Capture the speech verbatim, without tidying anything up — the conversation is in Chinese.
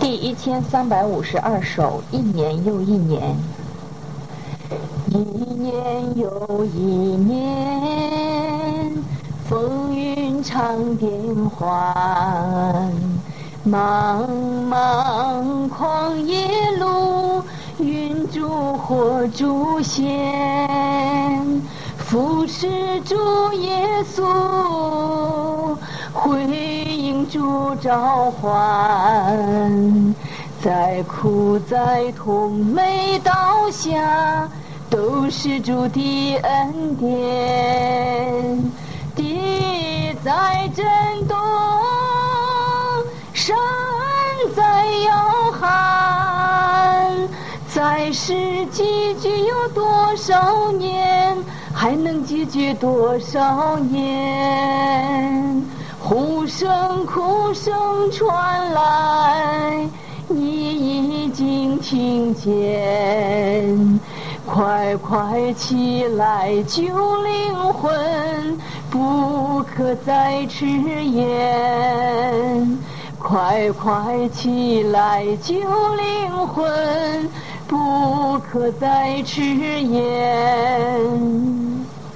第一千三百五十二首，一年又一年，一年又一年，风云长变幻，茫茫旷野路，云柱火柱现，服侍主耶稣，回应主召唤，在苦在痛没倒下，都是主的恩典。地在震动，山在摇撼，在世纪具有多少年，还能解决多少年？呼声哭声传来，你已经听见，快快起来救灵魂，不可再迟延，快快起来救灵魂，不可再迟延。